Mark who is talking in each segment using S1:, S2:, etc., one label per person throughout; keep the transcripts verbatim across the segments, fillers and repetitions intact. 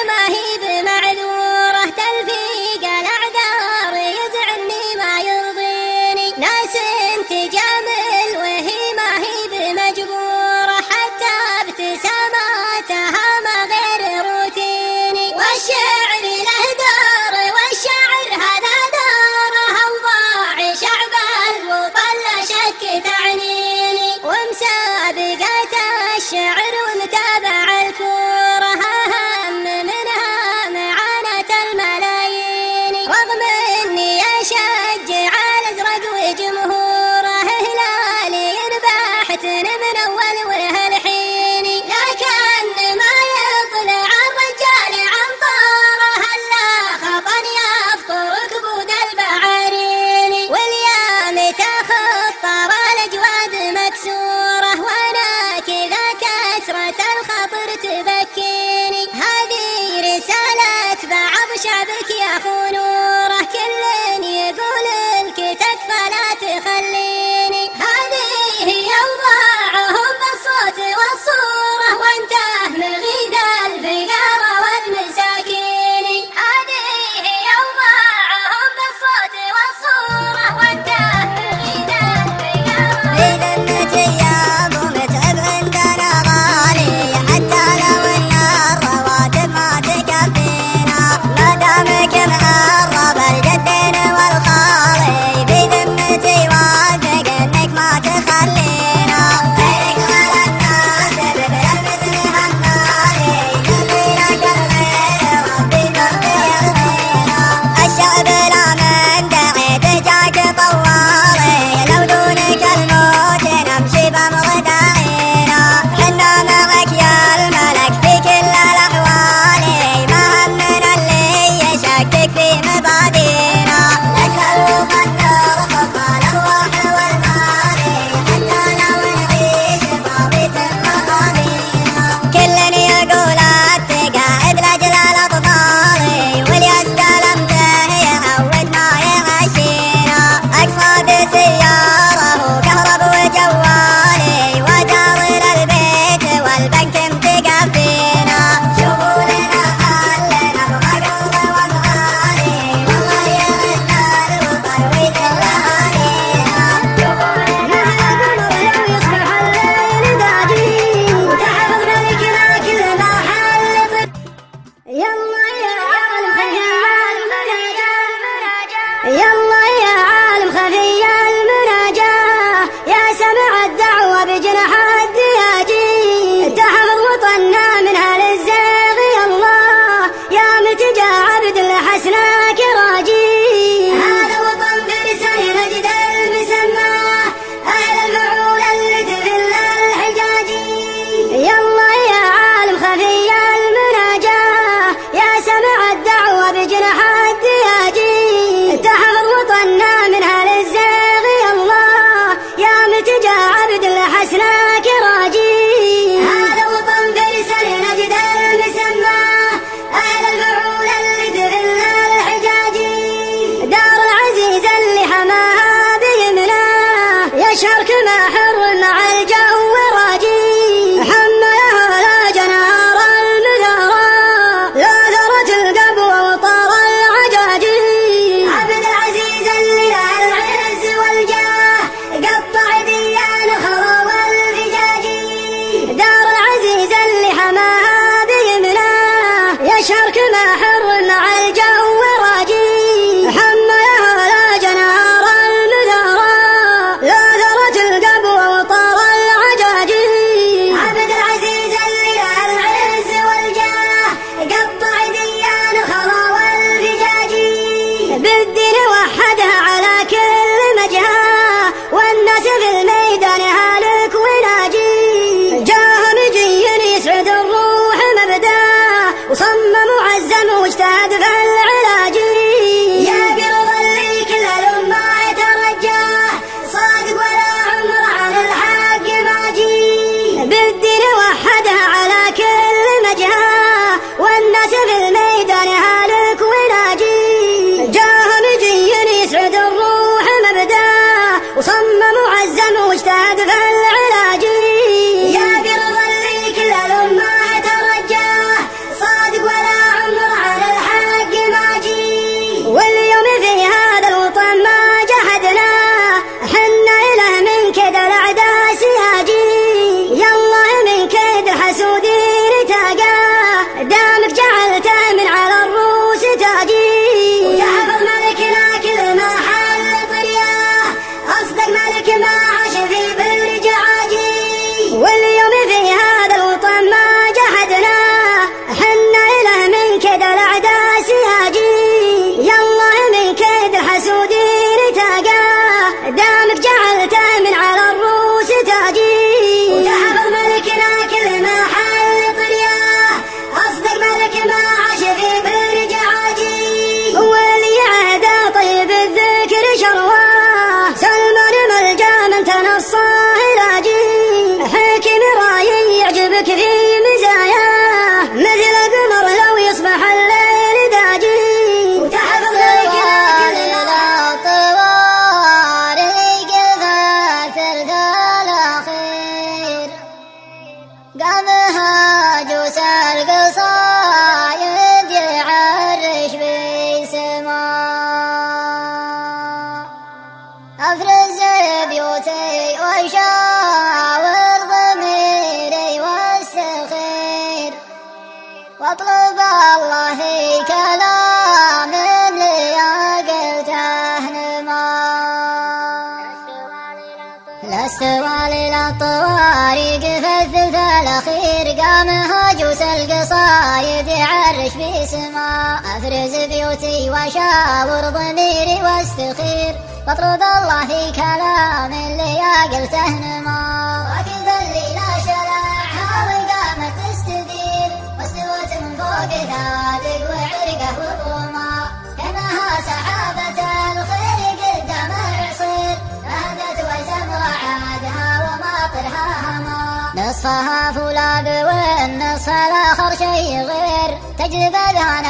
S1: ما هي بمعذورة تلفيق الأعذار يزعلني ما يرضيني. ناس تجامل وهي ما هي بمجبورة حتى ابتساماتها ما غير روتيني. والشعر له دور والشعر هذا دوره أوضاع شعب الوطن لا شك تعنيني. ومسابقات الشعر ومتابع الكورة أهم من هم واطلب الله في كلام اللي قلته نما. للسوال للطوارق في الثلث الأخير قام هاجوس القصايد يعرش بسما. أفرز بيوتي وشاور ضميري واستخير واطلب الله في كلام اللي قلته نما. راكب الليل شلعها وقامت تستدير واستوت من فوق ثادق وعرقه وظلما. كانها سحابة الخير قدام العصير نهدت والزمر عادها وماطرها هما. نصفها فولاذ والنصف الآخر شي غير تجذب أذهان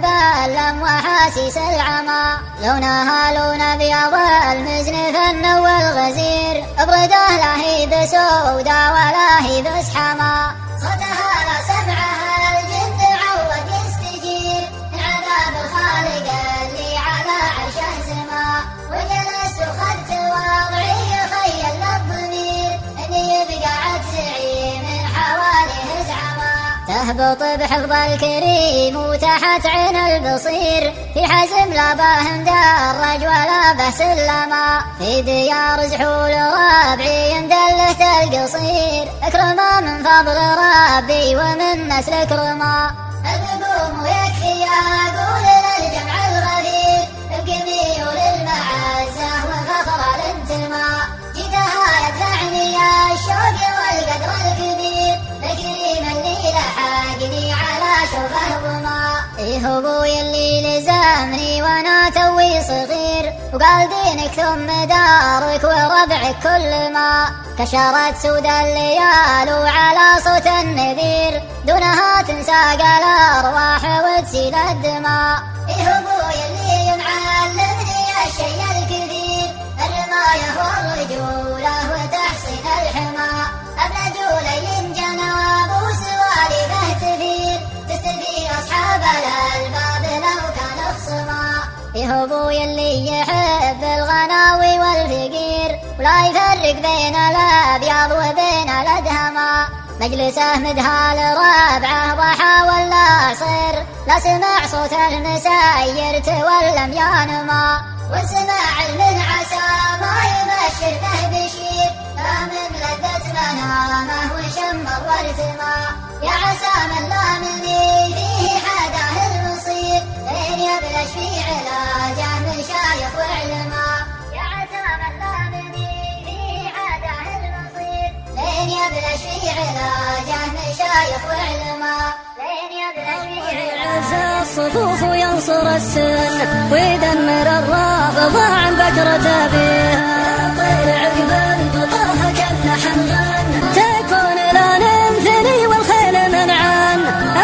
S1: المبلم وحاسيس العمى. لونها لون أبيض المزن فن والغزير أبرده لهيب سودا ولهيب اسحما. صوتها لا سمعها الجن عود يستجير من عذاب الخالق اللي على عرشه سما. وجلست وخذت وضعي خيل للضمير اني يبقى عجزعي من حواليه زعما. تهبط بحفظ الكريم وتحت عين البصير في حزم لا باهم درج ولا به سلما. في ديار زحول ربعي مدلة القصير اكرما من فضل ربي ومن نسل اكرما. البقوم يكفي اقول للجمع الغفير بقمي وللمعزة وفخر الانتماء. جيتها يدفعني الشوق والقدر الكبير لكريم اللي لحقني على شوفه ظما. إيه ابوي اللي لزمني وانا توي صغير وقال دينك ثم دارك وربعك كل ما. كشرت سود الليال وعلى صوت النذير دونها تنساق الارواح وتسيل الدماء. إيه ابوي اللي معلمني الشيء الكثير الرماية والرجولة وتحصين الحمى. ابن جولي جناب وسوالي به تثير تستثير اصحاب الالباب لو كان خصما. إيه ابوي اللي يحب الغناوي والفقير ولا يفرق بين الابيض وبين الادهما. مجلسه مدها لربعه ضحى ولا صير لا سمع صوت المساير تولم يانما. وسمع من عسى ما يبشر به بشير لا من لذة منامه وشم الورتما. يا عسى من لا مني فيه حداه المصير لين يبلش في علاجه من شايخ وعلما. يا عسى من لا مني فيه حداه المصير لين يبلش في علاجه من شايخ وعلما. لين يبلش في علاجه. الصفوف وينصر السن ويدمر الرافض عن بكرة به. طير عقب البطاها كاللحن غن تكون لا نمثلي والخيل منعان.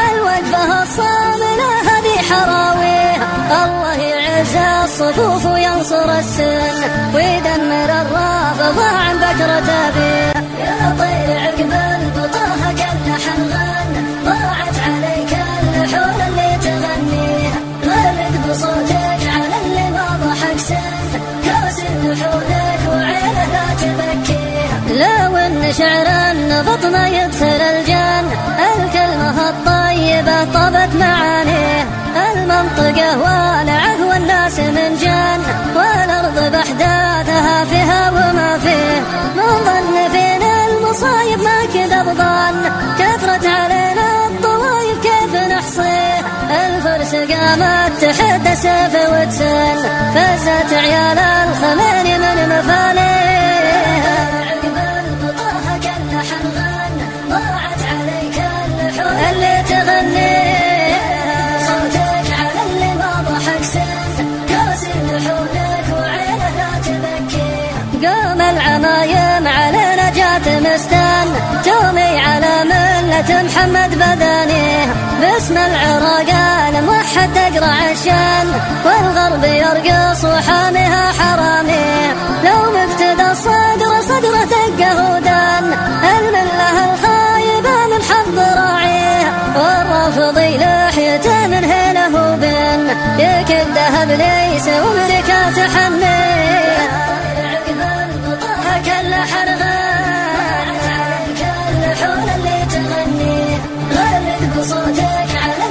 S1: الوقفة الصاملة هذه حراويه الله يعز الصفوف وينصر السن ويدمر الرافض عن بكرة به. يا طير عقب البطاها كاللحن غن ضاعت عليك اللحون اللي تغنيها. غرد بصوتك على اللي ما ضحك سن كاسر لحونك وعينه لا تبكيها. لو ان شعر بطنه يدخل الجن الكلمة الطيبة طبت معانيه. المنطقة والعه والناس من جن والأرض بأحداثها فيها وما فيه. من ظن فينا المصايب ما كذب ظن كثرت علينا الطوايف كيف نحصيه. الفرس قامت تحد سيف وتسن فزت عيال الخمين من مفاليه. عقب البطاها كاللحن غن ضاعت عليك اللحون اللي تغنيه. صوتك على اللي ما ضحك سن كاسر لحونك وعينه لا تبكيه. قام العمايم على نجاة مستن تومي على ملة محمد بدنيه. باسم العراقان موحد تقرع الشن والغرب يرقص وحامها حراميه. لو مقتدى الصدر صدره تقهودان المله الخايبة من حظ راعيه. والرافضي لحيته من هنا هو بن يكد ذهب ليس وملكه تحنيه. عقب البطاها كاللحن غن عليك اللحون اللي تغنيه. غرد بصوتك على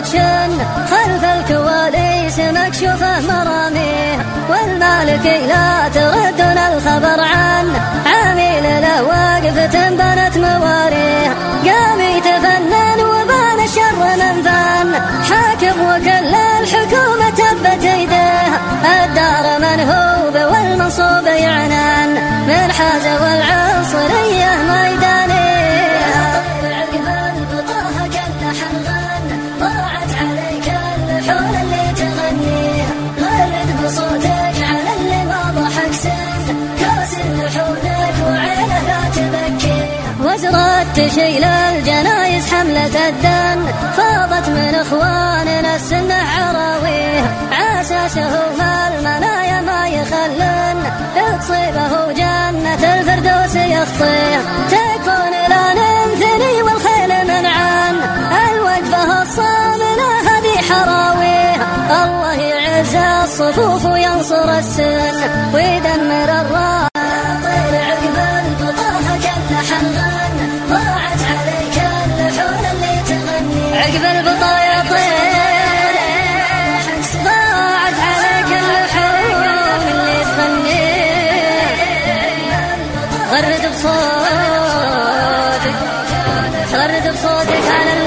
S2: تشن خلف الكواليس مكشوفة مراميه، والمالكي لا تردنا الخبر عنه عميل له وقفة بنت مواريه، قام يتفنن وبان الشر من فن حاكم وكل الحكومة تبت يديه، الدار منهوب والمنصوب يعنان من حاز والعنصرية ميدانيه، عقب البطاها كل حلغان ضاعت عليك الحول اللي تغنيه، غرد بصوتك على اللي ما ضحك سن كاسر لحولك وعينه لا تبكي، وزرت تشيل الجنايز حملة الدن فاضت من اخواننا السنة عراويه، عساسه ما المنايا ما يخلن تصيبه جنة الفردوس يخطيه، تكون لا ننثني والخيل منعان الوقفة الصامنة هذه حراويه، الله يعز الصفوف وينصر السن ويدمر الراس، طير عقب البطاها كل حلغان ضاعت عليك الحول اللي تغني، عقب البطا يا طير ضاعت عليك الحول اللي تغني، غرد بصوتك غرد بصوتك على